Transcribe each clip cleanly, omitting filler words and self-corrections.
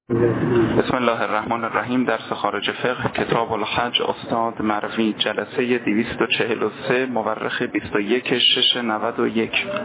بسم الله الرحمن الرحیم. درس خارج فقه کتاب الحج استاد معرفی، جلسه 243 مورخ 21/6/91.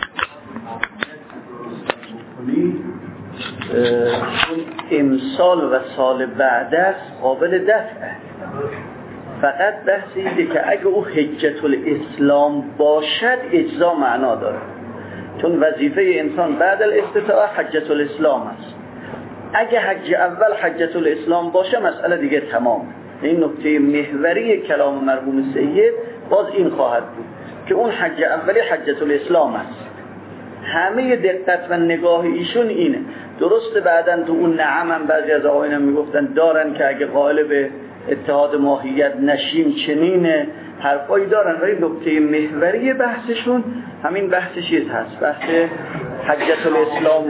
امسال و سال بعد است قابل دفعه. فقط بحث اینه که اگه او حجت الاسلام باشد اجزا معنا داره، چون وظیفه انسان بعد الاستطاعه حجت الاسلام است. اگه حج اول حجت الاسلام باشه مسئله دیگه تمام. این نکته محوری کلام مرحوم سید باز این خواهد بود که اون حج اولی حجت الاسلام است. همه دقت و نگاه ایشون اینه. درسته بعدن تو اون نعم هم بعضی از آقایان میگفتن دارن که اگه قائل به اتحاد ماهیت نشیم چنینه حرفایی دارن، ولی نکته محوری بحثشون همین بحث چیز هست، بحث حجت الاسلام.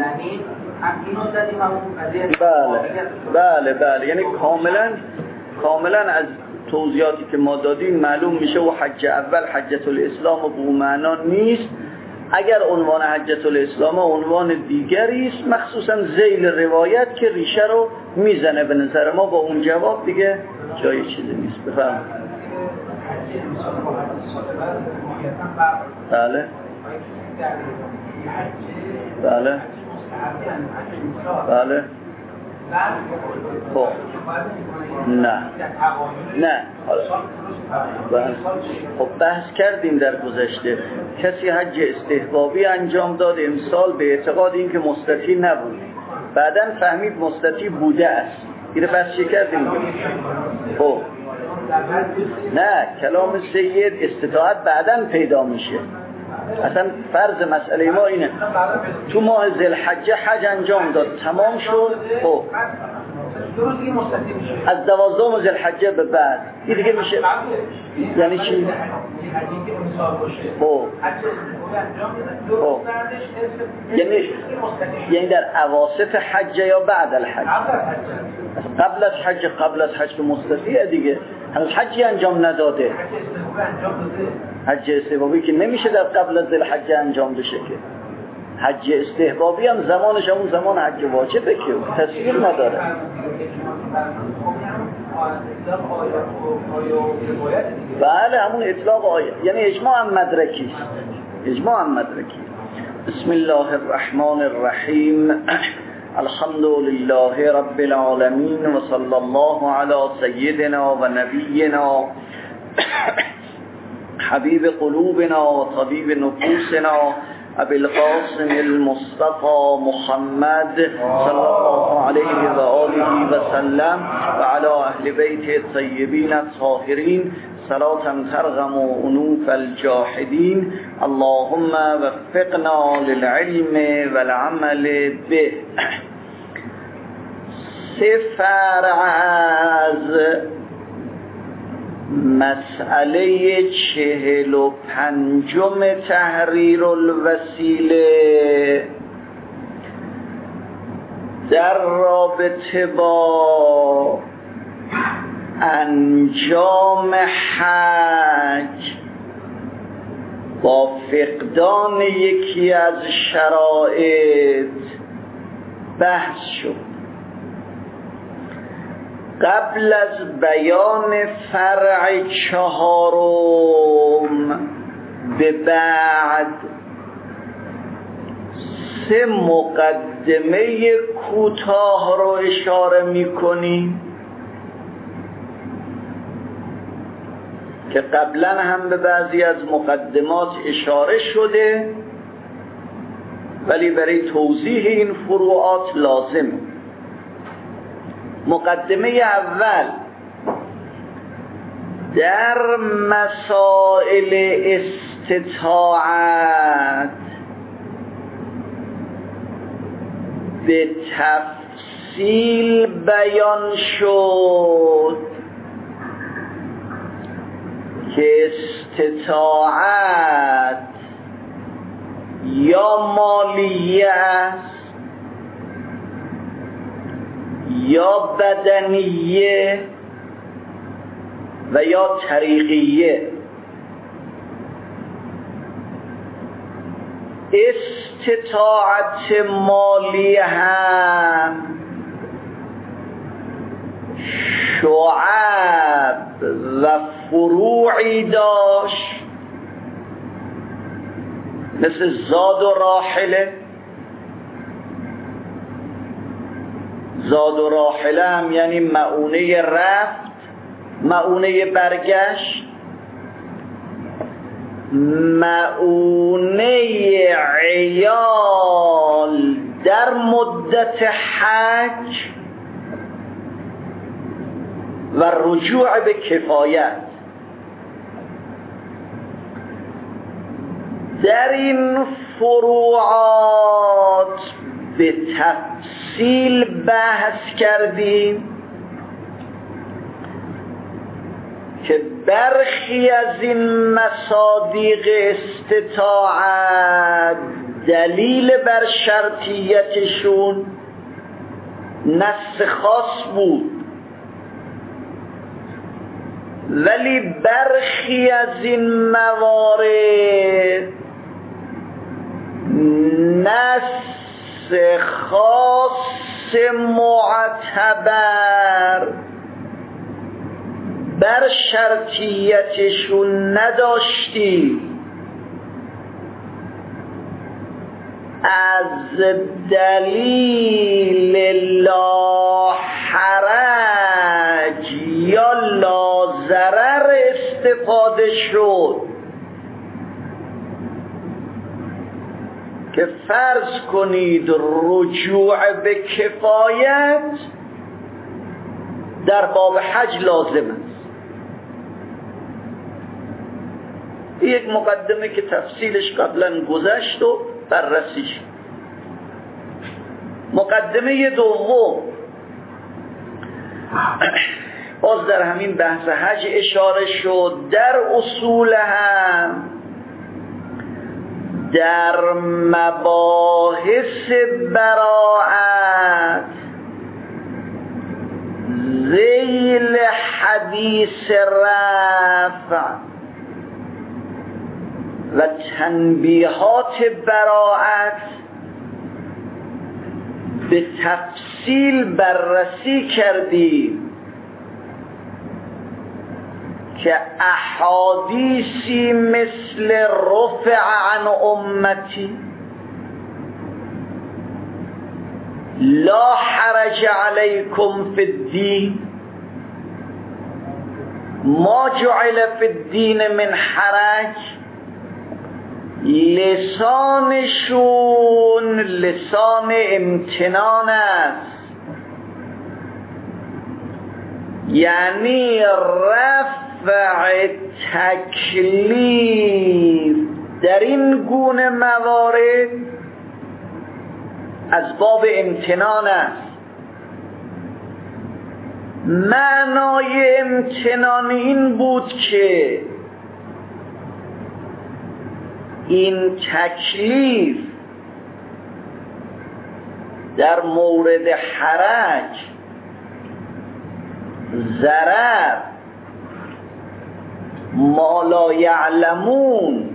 بله یعنی کاملا از توضیحاتی که ما دادیم معلوم میشه و حج اول حجت الاسلام و به معنا نیست. اگر عنوان حجت الاسلام عنوان دیگری است، مخصوصا ذیل روایت که ریشه رو میزنه به نظر ما، با اون جواب دیگه جای چیزی نیست. بفرمایید. بله خب نه خب بحث کردیم در گذشته. کسی حج استحبابی انجام داد امسال به اعتقاد این که مستطیع نبود، بعداً فهمید مستطیع بوده است. این بحث کردیم. خب نه، کلام سید استطاعت بعداً پیدا میشه. اصلا فرض مسئله ما اینه تو ماه ذوالحجه حج انجام داد تمام شد، خب از 12 ذوالحجه به بعد این دیگه میشه یعنی چی؟ خب یعنی در اواسط حج یا بعد الحج؟ قبل از حج که مستطیع دیگه، هنوز حجی انجام نداده. حج استحبابی که نمیشه در قبل از ذوالحجه انجام بشه که. حج استحبابی هم زمانش همون زمان حج واجبه که تصویر نداره. بله همون اطلاق آیه، یعنی اجماع هم مدرکی است. بسم الله الرحمن الرحیم. الحمد لله رب العالمین و صلی الله علی سیدنا و نبینا حبیب قلوبنا و طبیب نفوسنا ابی القاسم المصطفى محمد صلی الله علیه و آله و سلم و علی اهل بیت الطیبین الطاهرین صلاة ترغم انوف الجاحدین. اللهم وفقنا للعلم والعمل به. سه فرع از مسئله 45 تحریر الوسیله در رابطه با انجام حج با فقدان یکی از شرایط بحث شد. قبل از بیان فرع 4 به بعد 3 مقدمه کوتاه رو اشاره می‌کنیم که قبلا هم به بعضی از مقدمات اشاره شده، ولی برای توضیح این فروعات لازم. مقدمه اول در مسائل استطاعت به تفصیل بیان شد که استطاعت یا مالیه است یا بدنیه و یا طریقیه. استطاعت مالی هم شعب و فروعی داشت مثل زاد و راحله. زاد و راحله هم یعنی مؤونه رفت، مؤونه برگشت، مؤونه عیال در مدت حج و رجوع به کفایت. در این فروعات به تفصیل بحث کردیم که برخی از این مصادیق استطاعت دلیل بر شرطیتشون نص خاص بود، ولی برخی از این موارد نص خاص معتبر بر شرطیتشون نداشتی. از دلیل لا حرج یا لا ضرر استفاده شد که فرض کنید رجوع به کفایت در باب حج لازم است. یک مقدمه که تفصیلش قبلا گذشت و بررسیش. مقدمه دوم باز در همین بحث حج اشاره شد. در اصول هم در مباحث براءت ذیل حدیث رفع و تنبیهات براءت به تفصیل بررسی کردیم که احادیثی مثل رفع عن امتی لا حرج علیکم فی الدین ما جعل فی الدین من حرج، لسانشون لسان امتنان است، یعنی رفع تکلیف در این گونه موارد از باب امتنان است. معنای امتنان این بود که این تکلیف در مورد حرج، ضرر، ما لا یعلمون،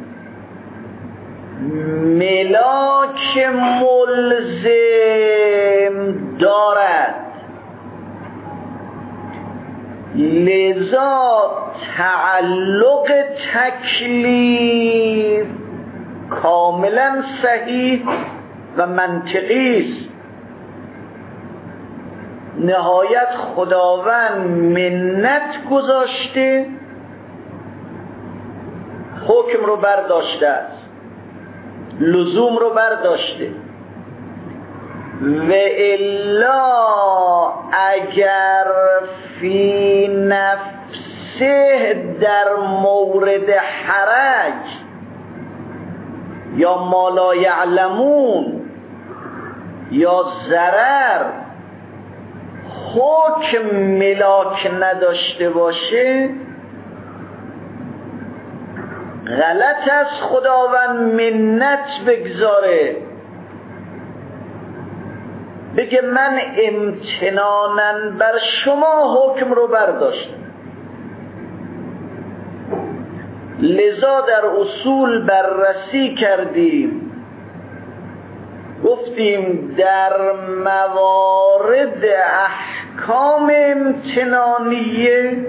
ملاک ملزم دارد، لذا تعلق تکلیف کاملا صحیح و منطقی است. نهایت خداوند منت گذاشته، حکم رو برداشته است، لزوم رو برداشته. و الا اگر فی نفسه در مورد حرج یا ما لا یعلمون یا ضرر حکم ملاک نداشته باشه، غلط است خداوند منت بگذاره، بگه من امتناناً بر شما حکم رو برداشتم. لذا در اصول بررسی کردیم، گفتیم در موارد احکام امتنانیه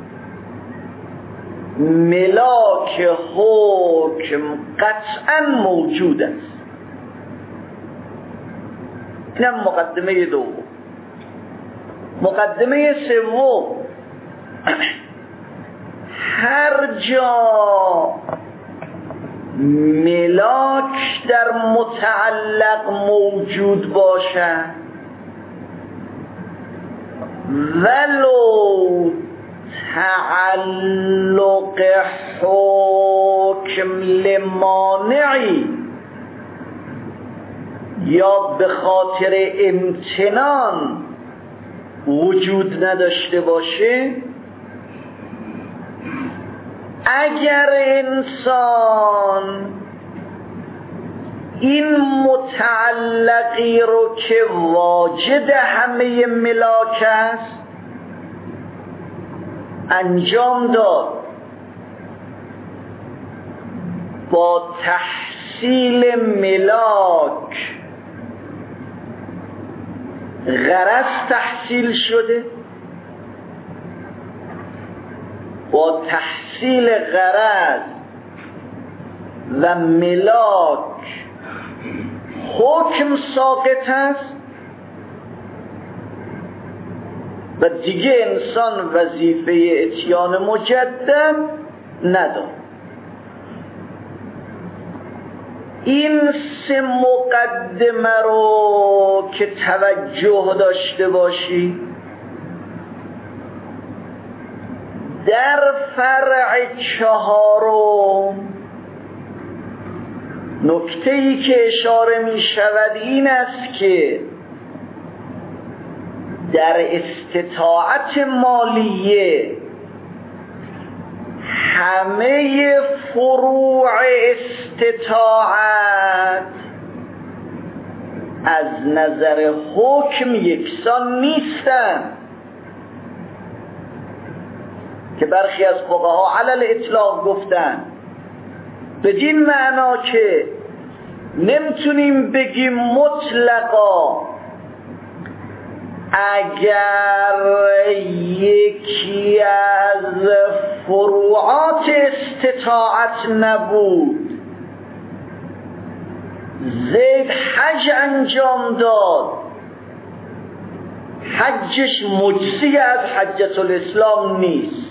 ملاک حکم قطعا موجود است. اینم مقدمه دوم. مقدمه سوم، هر جا ملاک در متعلق موجود باشد ولو تعلق حکم لمانعی یا به خاطر امتنان وجود نداشته باشه، اگر انسان این متعلقی رو که واجد همه ملاک است انجام داد، با تحصیل ملاک غرض تحصیل شده، با تحصیل غرض و ملاک حکم ساقط است و دیگه انسان وظیفه اتیان مجدد نداره. این سه مقدمه رو که توجه داشته باشی، در فرع چهارم نکته‌ای که اشاره می شود این است که در استطاعت مالیه همه فروع استطاعت از نظر حکم یکسان نیستند، که برخی از فقها علی الاطلاق گفتن بدین معنا که نمیتونیم بگیم مطلقا اگر یکی از فروعات استطاعت نبود، زید حج انجام داد، حجش مجزی از حجة الاسلام نیست،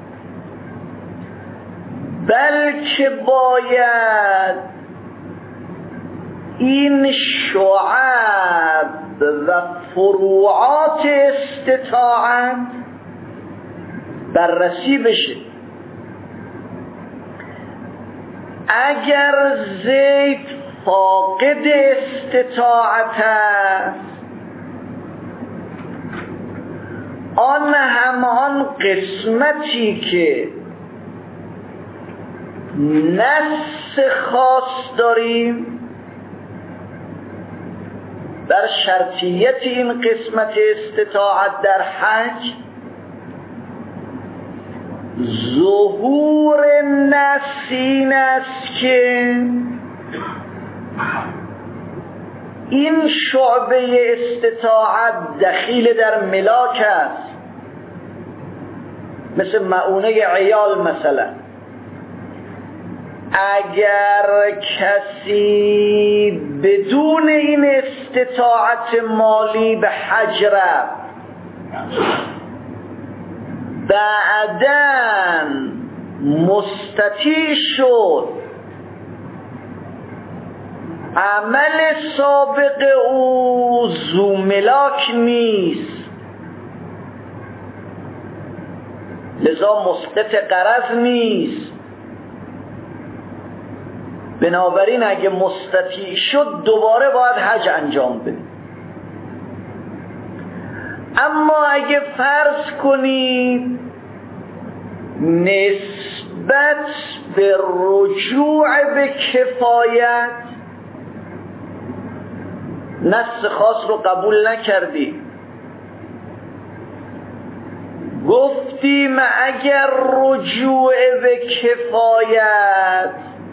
بلکه باید این شعب و فروعات استطاعت بررسی بشه. اگر زید فاقد استطاعت است، آن همان قسمتی که نص خاص داریم در شرطیت این قسمت استطاعت در حج، ظهور نص این است که این شعبه استطاعت دخیل در ملاک است، مثل مؤونه عیال مثلا. اگر کسی بدون این استطاعت مالی به حج رفت، بعداً مستطیع شد، عمل سابق او ذو ملاک نیست، لذا مسقط غرض نیست. بنابراین اگه مستطیع شد دوباره باید حج انجام بده. اما اگه فرض کنید نسبت به رجوع به کفایت نص خاص رو قبول نکردی، گفتیم اگر رجوع به کفایت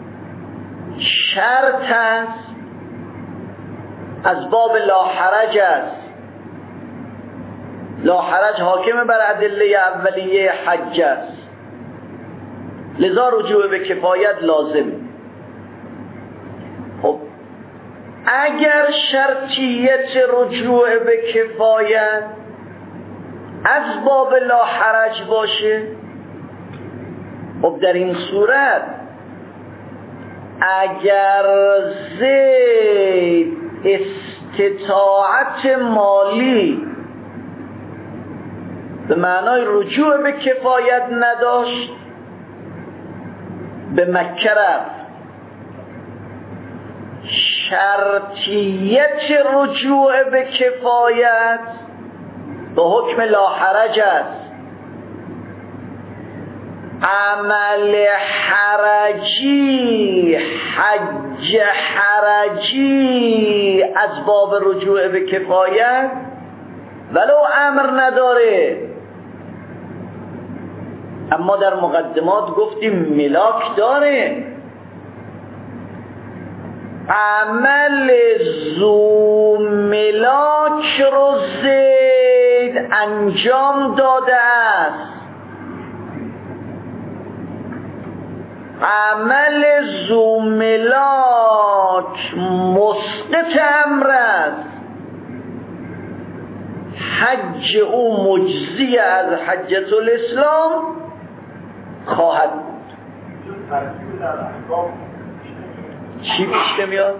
شرط است، از باب لا حرج است، لا حرج حاکم بر ادله اولیه حج است، لذا رجوع به کفایت لازم. خب اگر شرطیت رجوع به کفایت از باب لا حرج باشه، خب در این صورت اگر زید استطاعت مالی به معنای رجوع به کفایت نداشت، به مکه رفت، شرطیت رجوع به کفایت به حکم لا حرج است. عمل حرجی، حج حرجی از باب رجوع به کفایت ولو امر نداره، اما در مقدمات گفتیم ملاک داره. عمل ذو ملاک رو زید انجام داده است، عمل ذو ملاک مسقط امر است، حج او مجزی از حجة الاسلام خواهد بود. چی پیش میاد؟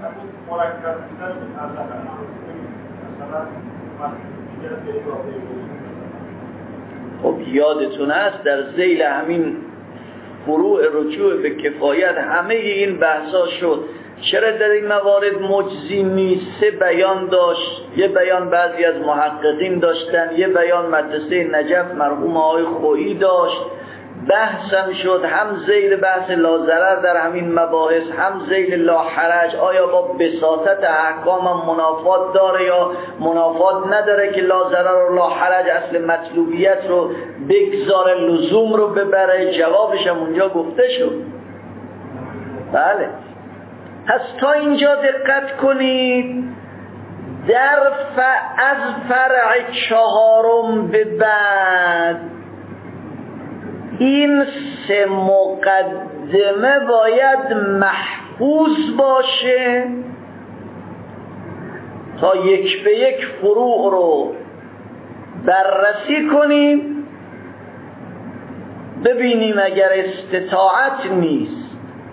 خب یادتون هست در ذیل همین فروع رجوع به کفایت همه این بحثا شد. چرا در این موارد مجزی نیست؟ 3 بیان داشت. یه بیان بعضی از محققین داشتن، یه بیان مدرسه نجف مرحوم آقای خویی داشت. بحثم شد هم ذیل بحث لاضرر در همین مباحث، هم ذیل لا حرج. آیا با بساطت احکام منافات داره یا منافات نداره که لاضرر و لا حرج اصل مطلوبیت رو بگذاره، لزوم رو ببره؟ جوابش هم اونجا گفته شد. بله، پس تا اینجا دقت کنید. از فرع 4 به بعد این 3 مقدمه باید محفوظ باشه تا یک به یک فروع رو بررسی کنیم، ببینیم اگر استطاعت نیست،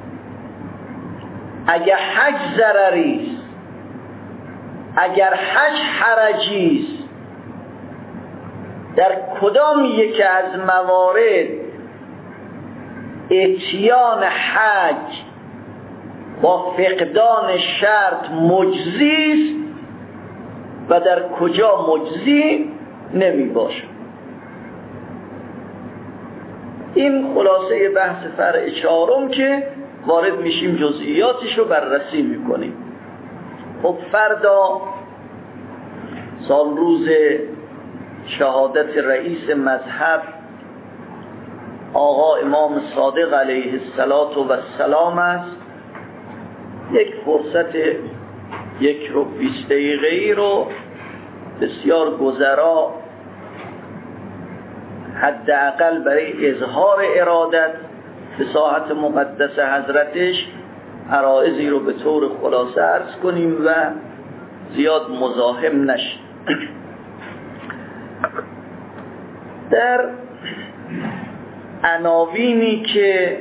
اگر حج ضرری است، اگر حج حرجی است، در کدام یک از موارد اتیان حج با فقدان شرط مجزی است و در کجا مجزی نمی باشه. این خلاصه بحث فرع 4 که وارد میشیم جزئیاتش رو بررسی میکنیم. خب فردا سال روز شهادت رئیس مذهب آقا امام صادق علیه السلام است. یک فرصت 1 و 20 دقیقه‌ای رو بسیار گذرا حداقل برای اظهار ارادت به ساحت مقدس حضرتش عرائضی رو به طور خلاصه عرض کنیم و زیاد مزاحم نشیم. در عناوینی که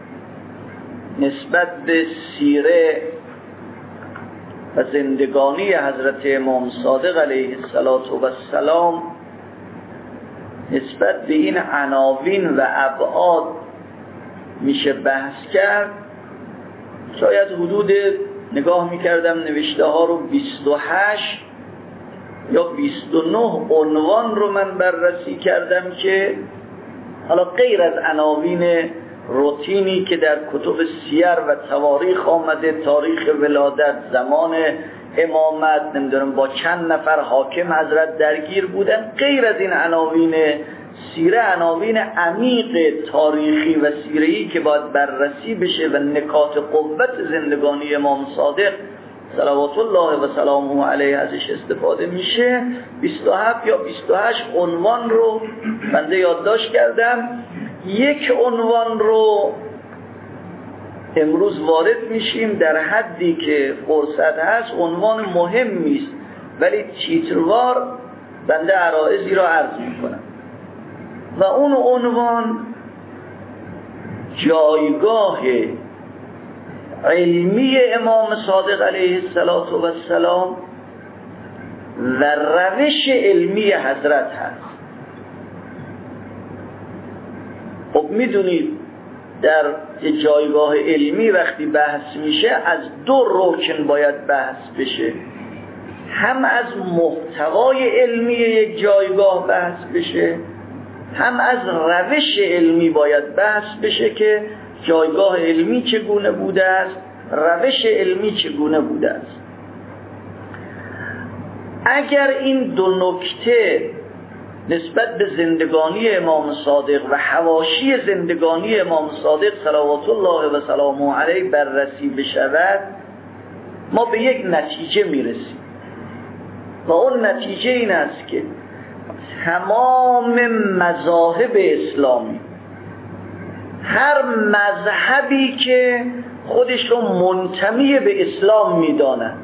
نسبت به سیره و زندگانی حضرت امام صادق علیه السلام نسبت به این عناوین و ابعاد میشه بحث کرد. شاید حدود نگاه میکردم نوشته ها رو 28 یا 29 عنوان رو من بررسی کردم که حالا غیر از عناوین روتینی که در کتب سیر و تواریخ آمده، تاریخ ولادت، زمان امامت، نمیدونم با چند نفر حاکم حضرت درگیر بودن، غیر از این عناوین سیره، عناوین عمیق تاریخی و سیره‌ای که باید بررسی بشه و نکات قوت زندگانی امام صادق صلوات الله و سلامه علیه ازش استفاده میشه 27 یا 28 عنوان رو بنده یادداشت کردم. یک عنوان رو امروز وارد میشیم در حدی که فرصت هست، عنوان مهمی است ولی تیتروار بنده عرائضی را عرض میکنم و اون عنوان جایگاه علمی امام صادق علیه السلام و روش علمی حضرت هست. خب میدونید در جایگاه علمی وقتی بحث میشه از دو رکن باید بحث بشه، هم از محتوای علمی یک جایگاه بحث بشه، هم از روش علمی باید بحث بشه که جایگاه علمی چگونه بوده است، روش علمی چگونه بوده است. اگر این دو نکته نسبت به زندگانی امام صادق و حواشی زندگانی امام صادق صلوات الله و سلامه علیه بررسی بشود، ما به یک نتیجه میرسیم و اون نتیجه این است که تمام مذاهب اسلامی، هر مذهبی که خودش رو منتمی به اسلام میداند،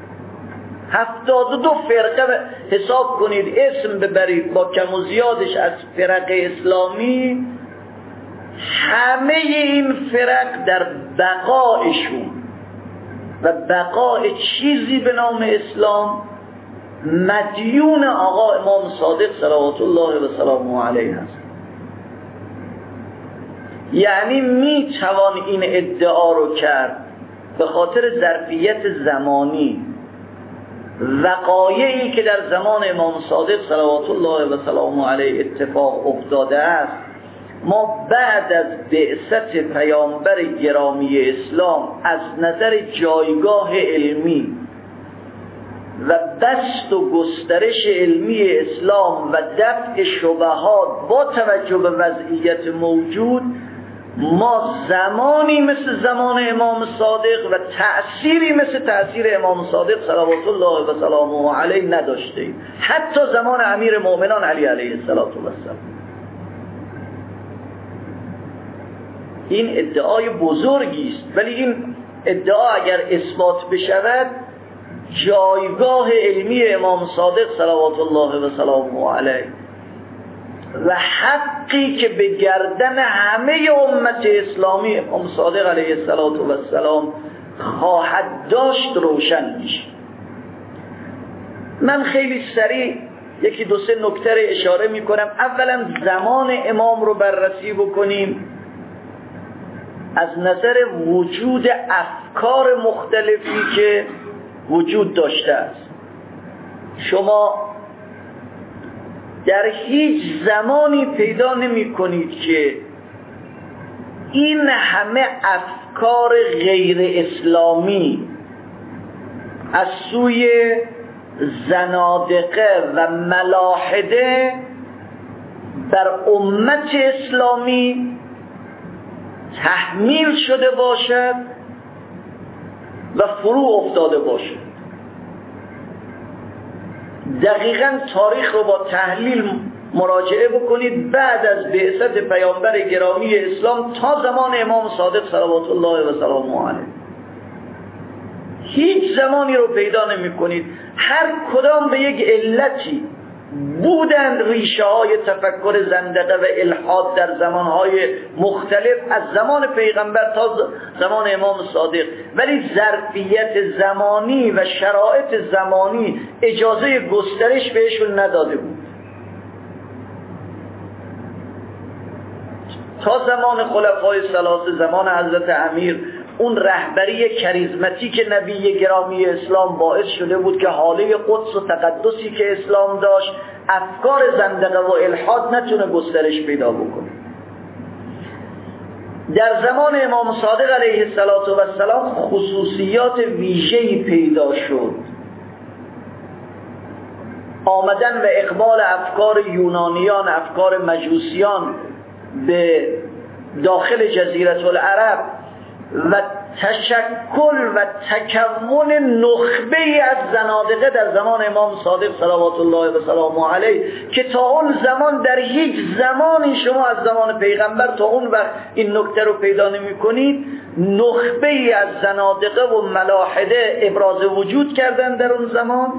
72 فرقه حساب کنید، اسم ببرید با کم و زیادش از فرق اسلامی، همه این فرق در بقایشون و بقای چیزی به نام اسلام مدیون آقا امام صادق صلوات الله و سلامه علیه هست. یعنی می توان این ادعا رو کرد به خاطر ظرفیت زمانی، وقایعی که در زمان امام صادق صلوات الله و سلامه علیه اتفاق افتاده است. ما بعد از بعثت پیامبر گرامی اسلام از نظر جایگاه علمی و بسط و گسترش علمی اسلام و دفع شبهات با توجه به وضعیت موجود، ما زمانی مثل زمان امام صادق و تأثیری مثل تأثیر امام صادق صلوات الله و سلامه علیه نداشتیم، حتی زمان امیر مؤمنان علی علیه السلام. این ادعای بزرگی است، ولی این ادعا اگر اثبات بشود، جایگاه علمی امام صادق صلوات الله و سلامه علیه و حقی که به گردن همه امت اسلامی امام صادق علیه السلام خواهد داشت روشن میشه. من خیلی سریع یکی دو سه نکته اشاره میکنم. اولا زمان امام رو بررسی بکنیم از نظر وجود افکار مختلفی که وجود داشته است. شما در هیچ زمانی پیدا نمی کنید که این همه افکار غیر اسلامی از سوی زنادقه و ملاحده بر امت اسلامی تحمیل شده باشد و فرو افتاده باشد. دقیقاً تاریخ رو با تحلیل مراجعه بکنید. بعد از بعثت پیامبر گرامی اسلام تا زمان امام صادق صلوات الله و سلامه علیه هیچ زمانی رو پیدا نمی کنید هر کدام به یک علتی بودند ریشه های تفکر زندقه و الحاد در زمانهای مختلف از زمان پیغمبر تا زمان امام صادق، ولی ظرفیت زمانی و شرایط زمانی اجازه گسترش بهشون نداده بود. تا زمان خلفای ثلاثه، زمان حضرت امیر، اون رهبری کریزماتیک نبی گرامی اسلام باعث شده بود که حاله قدس و تقدسی که اسلام داشت افکار زندقه و الحاد نتونه گسترش پیدا بکنه. در زمان امام صادق علیه السلام خصوصیات ویژه‌ای پیدا شد. آمدن و اقبال افکار یونانیان، افکار مجوسیان به داخل جزیره العرب و تشکل و تکون نخبه‌ای از زنادقه در زمان امام صادق صلوات الله و سلامه علیه که تا اون زمان در هیچ زمانی شما از زمان پیغمبر تا اون وقت این نکته رو پیدا نمی کنید. نخبه‌ای از زنادقه و ملاحده ابراز وجود کردن در اون زمان.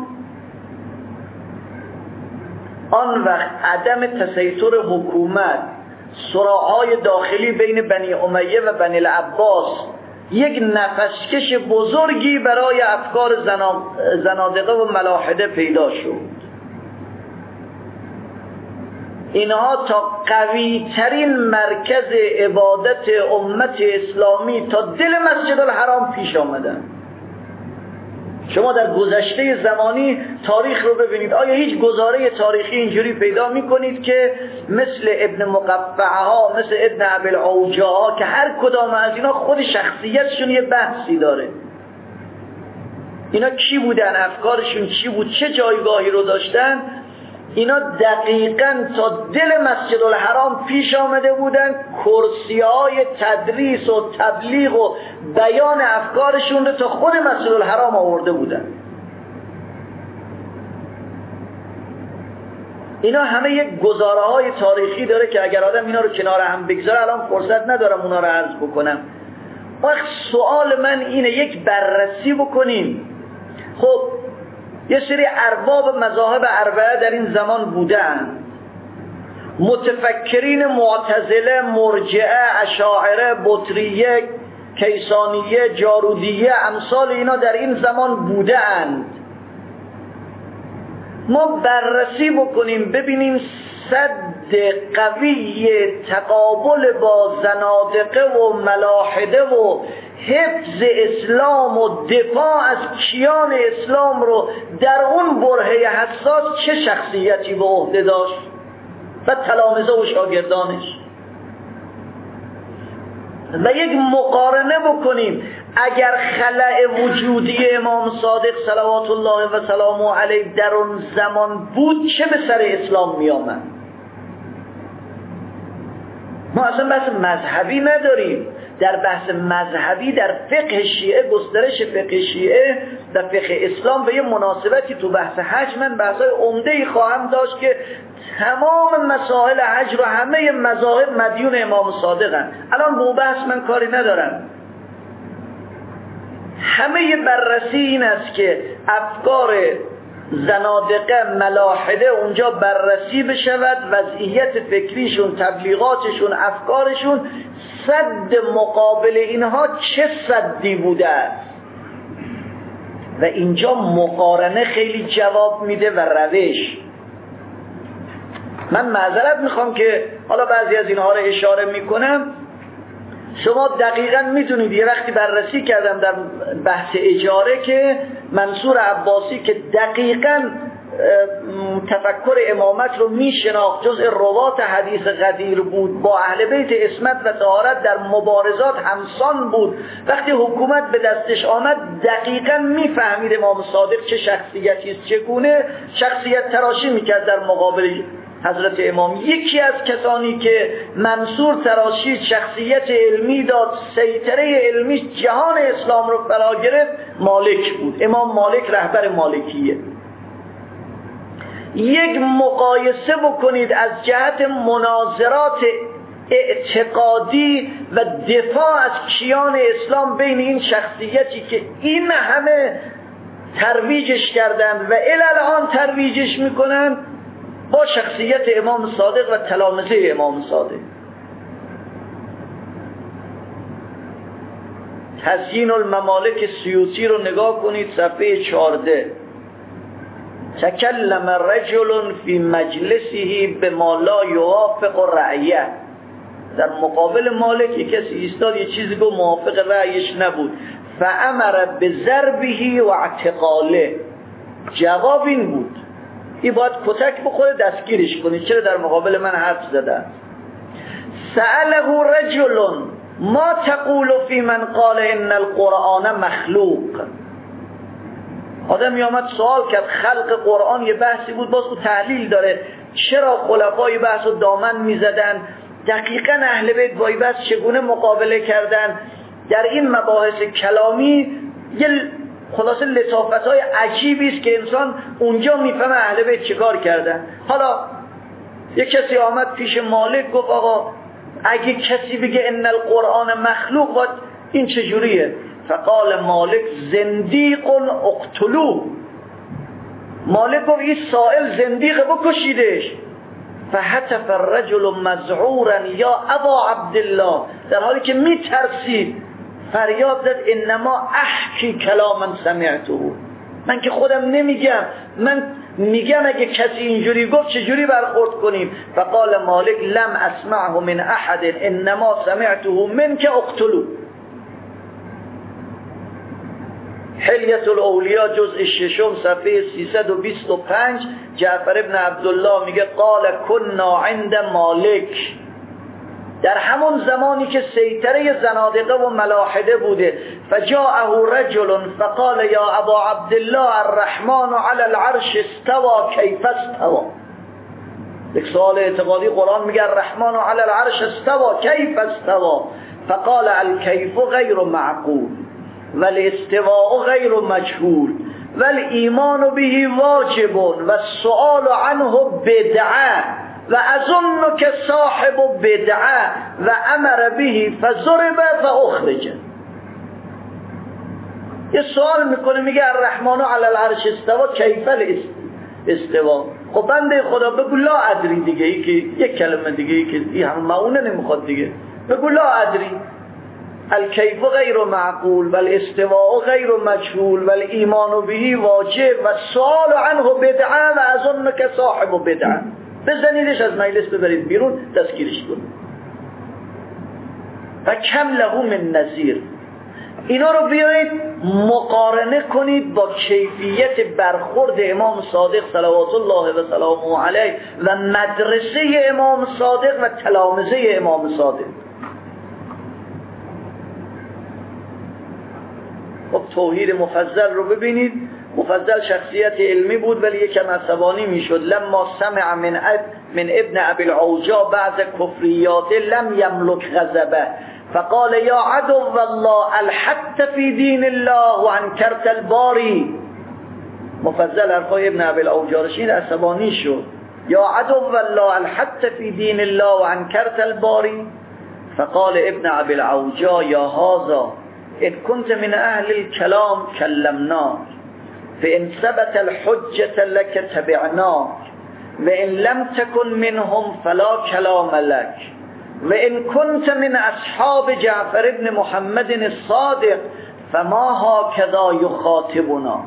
آن وقت عدم تسیطر حکومت، صراع‌های داخلی بین بنی امیه و بنی العباس یک نفسکش بزرگی برای افکار زنادقه و ملاحده پیدا شد. اینها تا قوی ترین مرکز عبادت امت اسلامی تا دل مسجد الحرام پیش آمدن. شما در گذشته زمانی تاریخ رو ببینید، آیا هیچ گزاره تاریخی اینجوری پیدا میکنید که مثل ابن مقفعها، مثل ابن ابوالعوجاها که هر کدام از اینا خود شخصیتشون یه بحثی داره. اینا کی بودن، افکارشون چی بود، چه جایگاهی رو داشتن، اینا دقیقاً تا دل مسجد الحرام پیش آمده بودن، کرسی‌های تدریس و تبلیغ و بیان افکارشون رو تا خود مسجد الحرام آورده بودن. اینا همه یک گزاره‌های تاریخی داره که اگر آدم اینا رو کنار هم بگذاره، الان فرصت ندارم اونا رو عرض بکنم. وقت سوال من اینه یک بررسی بکنیم. خب یه سری ارباب مذاهب اربعه در این زمان بودن، متفکرین معتزله، مرجعه، اشاعره، بطریه، کیسانیه، جارودیه، امثال اینا در این زمان بودند. ما بررسی بکنیم ببینیم سد قوی تقابل با زنادقه و ملاحده و حفظ اسلام و دفاع از کیان اسلام رو در اون برهه حساس چه شخصیتی به عهده داشت و تلامذه و شاگردانش، و یک مقارنه بکنیم. اگر خلأ وجودی امام صادق صلوات الله و سلامه علیه در اون زمان بود چه به سر اسلام می آمد؟ ما اصلا بحث مذهبی نداریم. در بحث مذهبی در فقه شیعه، گسترش فقه شیعه و فقه اسلام به یه مناسبتی تو بحث حج من بحثای عمده‌ای خواهم داشت که تمام مسائل حج رو همه مذاهب مدیون امام صادقن. الان به بحث من کاری ندارم. همه بررسی این است که افکار زنادقه ملاحده اونجا بررسی بشود، وضعیت فکریشون، تبلیغاتشون، افکارشون، سد مقابل اینها چه سدی بوده است و اینجا مقارنه خیلی جواب میده و روش. من معذرت میخوام که حالا بعضی از اینها رو اشاره میکنم. شما دقیقاً میدونید یه وقتی بررسی کردم در بحث اجاره که منصور عباسی که دقیقاً تفکر امامت رو میشناخت، جزء روات حدیث غدیر بود، با اهل بیت عصمت و طهارت در مبارزات همسان بود، وقتی حکومت به دستش آمد دقیقاً میفهمید امام صادق چه شخصیتی است، چگونه شخصیت تراشی میکرد در مقابل حضرت امام. یکی از کسانی که منصور تراشید، شخصیت علمی داد، سیطره علمی جهان اسلام رو فرا گرفت، مالک بود. امام مالک رهبر مالکیه. یک مقایسه بکنید از جهت مناظرات اعتقادی و دفاع از کیان اسلام بین این شخصیتی که این همه ترویجش کردن و الان ترویجش میکنن با شخصیت امام صادق و تلامذه امام صادق. تزیین الممالک سیوطی رو نگاه کنید، صفحه 14. تکلم رجل فی مجلسه بما لا یوافق رأیه. در مقابل مالک کسی ایستاد یه چیزی که موافق رأیش نبود، فامر بضربه و اعتقاله. جواب این بود این باید کتک بخوره، دستگیرش کنید، چرا در مقابل من حرف زده؟ سأله رجل ما تقول فی من قال ان القرآن مخلوق. آدم میامد سوال کرد، خلق قرآن یه بحثی بود، باز او تحلیل داره، چرا خلفای بحث رو دامن میزدن، دقیقاً اهل بیت با این بحث چگونه مقابله کردن، در این مباحث کلامی یه خلاصه لطافت‌های عجیبی است که انسان اونجا میفهمه اهل بیت چیکار کردن. حالا یک کسی آمد پیش مالک گفت آقا اگه کسی بگه ان القرآن مخلوق باید این چجوریه؟ فقال مالک زندیق اقتلوه. مالک گفت این سائل زندیق بکشیدش. فهتف الرجل مذعورا یا ابا عبدالله، در حالی که میترسید فریاد زد انما احکی کلاما سمعته، من که خودم نمیگم، من میگم اگه کسی اینجوری گفت چجوری برخورد کنیم؟ فقال مالک لم اسمعه من احد انما سمعته منک اقتلوا. حلیة الاولیاء جزء 6 صفحه 325 جعفر ابن عبدالله میگه قال کنا عند مالک، در همون زمانی که سیطره زنادقه و ملاحده بوده، فجاءه رجل فقال یا ابا عبدالله الرحمن علی العرش استوى کیف استوى. یک سوال اعتقادی قرآن میگه الرحمن علی العرش استوى کیف استوى، فقال الکیف غیر معقول والاستواء غیر مجهول والایمان به واجب والسؤال عنه بدعه و اظن که صاحب بدعه و امر به فضرب فاخرج. یه سوال میکنه میگه الرحمن علی العرش استوا کیف الاستوا. خب بنده خدا بگو لا ادری دیگه، ای که یک کلمه دیگه ای که این هم معونه نمیخواد دیگه، بگو لا ادری. الکیف غیر معقول والاستواء غیر مجهول والایمان به واجب والسؤال عنه بدعه و اظن که صاحب بدعه. بزنیدش از مجلس ببرید بیرون تذکیرش کنید. و کم له من نظیر. اینا رو بیایید مقارنه کنید با کیفیت برخورد امام صادق صلوات الله و سلامه علیه و مدرسه امام صادق و تلامذه امام صادق. خب توحید مفضل رو ببینید. مفضل شخصیت علمی بود ولی یکم عصبانی میشد. لما سمع من ابن ابی العوجا بعض کفریات لم یملک غضبه فقال یا عدو الله الحدت فی دین الله و انکرت الباری. مفضل حرفای ابن ابی العوجا رشید عصبانی شد. یا عدو الله الحدت فی دین الله و انکرت الباری. فقال ابن ابی العوجا یا هذا ان كنت من اهل الكلام كلمناك فإن ثبت الحجة لك تبعناك وإن لم تكن منهم فلا كلام لك وإن كنت من أصحاب جعفر بن محمد الصادق فما هكذا يخاطبنا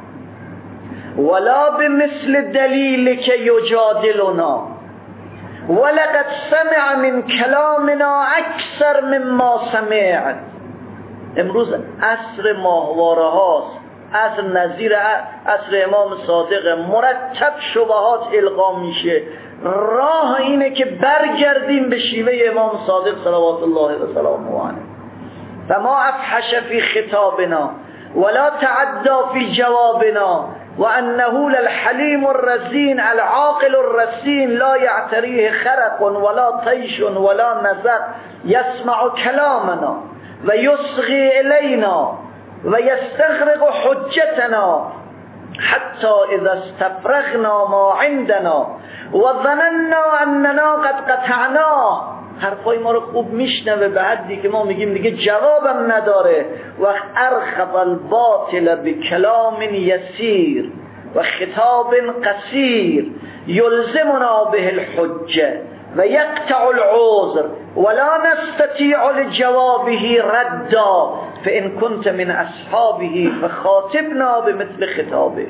ولا بمثل دليلك يجادلنا ولقد سمع من كلامنا أكثر مما سمعت. امروز عصر ماهواره هاست، عصر نظیر عصر امام صادق، مرتب شبهات القا میشه. راه اینه که برگردیم به شیوه امام صادق صلوات الله و سلامه علیه. فما افحش فی خطابنا ولا تعدى فی جوابنا وانه للحلیم الرزین العاقل الرسین لا یعتریه خرق ولا طیش ولا نزق یسمع کلامنا و یصغی الینا و یستغرق حجتنا حتی اذا استفرغنا ما عندنا و ظننا اننا قد قطعنا. حرفای ما رو خوب میشنوه به حدی که ما میگیم دیگه جوابم نداره. و ارخب الباطل بکلام یسیر و خطاب قصیر یلزمنا به الحجه و یقطع العذر ولا نستطيع لجوابه ردا فإن كنت من أصحابه فخاطبنا بمثل خطابه.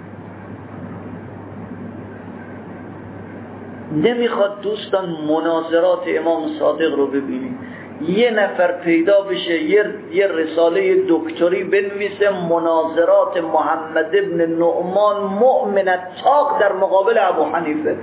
نمیخواد دوستان مناظرات امام صادق رو ببینید. یه نفر پیدا بشه یه رساله دکتری بنویسه مناظرات محمد ابن نعمان مؤمن الطاق در مقابل ابو حنیفه.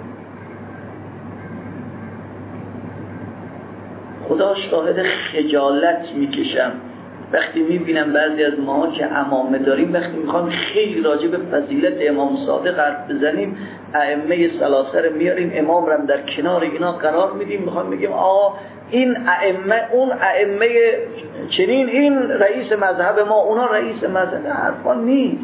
خدا شاهد خجالت میکشم وقتی میبینم بعضی از ما که عمامه داریم، وقتی میخوام خیلی راجع به فضیلت امام صادق حرف بزنیم، ائمه سلاسه میاریم، امام رو در کنار اینا قرار میدیم، میخوام بگیم آقا این ائمه، اون ائمه چنین، این رئیس مذهب ما، اونا رئیس مذهب، حرفا نیست.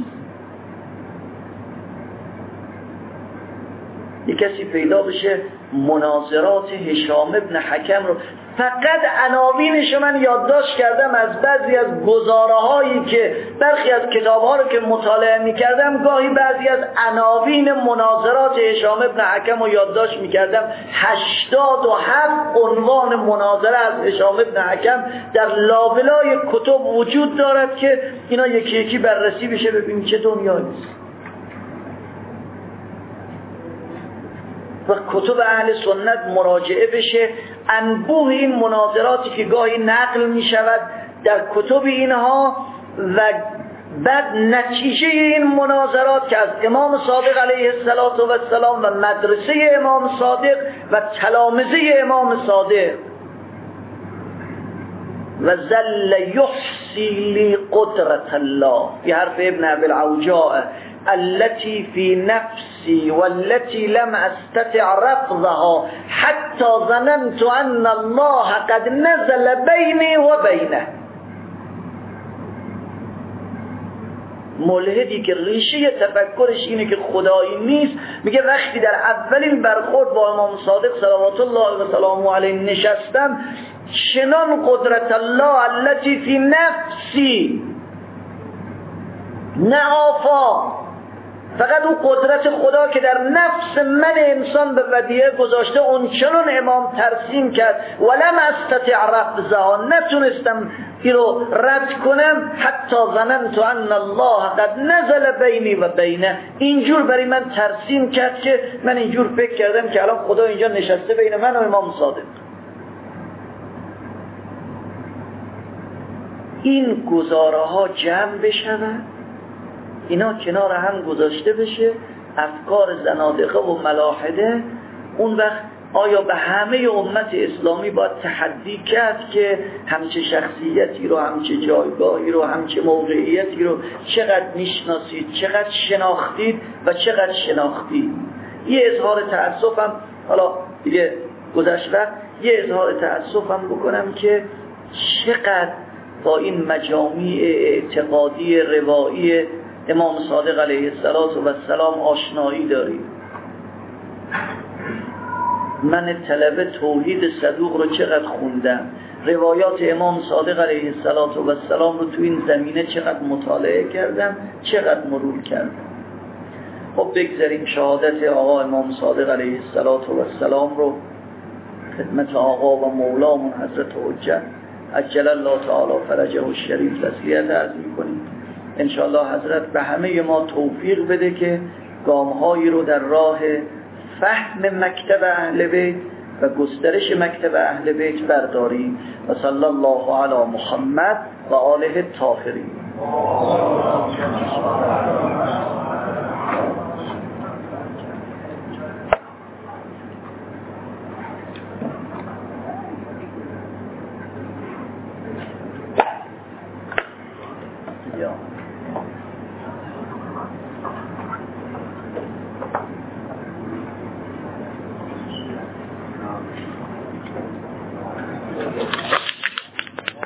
یک کسی پیدا بشه مناظرات هشام ابن حکم رو، فقط عناوینش من یادداشت کردم از بعضی از گزاره هایی که برخی از کتاب ها رو که مطالعه می کردم، گاهی بعضی از عناوین مناظرات هشام ابن حکم رو یادداشت می کردم. 87 عنوان مناظره از هشام ابن حکم در لابلای کتب وجود دارد که اینا یکی یکی بررسی بشه، ببین چه دنیایی است. و کتب اهل سنت مراجعه بشه، انبوه این مناظراتی که گاهی نقل می شود در کتب اینها، و بعد نتیجه این مناظرات که از امام صادق علیه السلام و مدرسه امام صادق و تلامذه امام صادق، و ذل یحصی لی قدرت الله، یه حرف ابن ابی العوجاء، التي في نفسي والتي لم استطع رفضها حتى ظننت ان الله قد نزل بيني وبينه. ملحدی که ریشه تفکرش اینه که خدایی نیست، میگه وقتی در اولین برخورد با امام صادق صلوات الله و سلامه علیه نشستم، چنان قدرت الله التي في نفسی، نه آفاق، فقط اون قدرت خدا که در نفس من انسان به ودیعه گذاشته، اون چنان امام ترسیم کرد، ولم استطع رفضها، نتونستم این رو رد کنم، حتی ظننت ان الله قد نزل بینی و بینه، اینجور برای من ترسیم کرد که من اینجور فکر کردم که الان خدا اینجا نشسته بین من و امام صادق. این گزاره ها جمع بشود، اینا کنار هم گذاشته بشه، افکار زنادقه و ملاحده، اون وقت آیا به همه امت اسلامی باید تحدی کرد که همچه شخصیتی رو، همچه جایگاهی رو، همچه موقعیتی رو چقدر میشناسید، چقدر شناختید و چقدر شناختید. یه اظهار تأسفم، حالا دیگه گذشت وقت، یه اظهار تأسفم بکنم که چقدر با این مجامع اعتقادی روایی امام صادق علیه السلام آشنایی داریم. من طلبه توحید صدوق رو چقدر خوندم، روایات امام صادق علیه السلام رو تو این زمینه چقدر مطالعه کردم، چقدر مرور کردم. خب بگذاریم شهادت آقا امام صادق علیه السلام رو خدمت آقا و مولامون حضرت حجت عجل الله تعالی فرجه الشریف تسلیت عرض می‌کنیم. انشاءالله حضرت به همه ما توفیق بده که گام‌هایی رو در راه فهم مکتب اهل بیت و گسترش مکتب اهل بیت برداریم. و صلی الله علی محمد و آله الطاهرین.